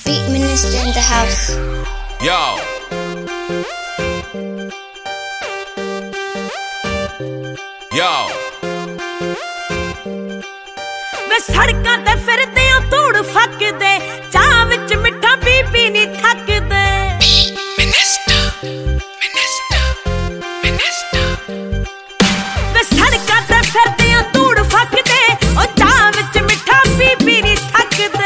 Beat Minister in the house. Yo. Yo. ਵੇ ਸੜਕਾਂ ਤੇ ਫਿਰਦੇ ਆ ਧੂੜ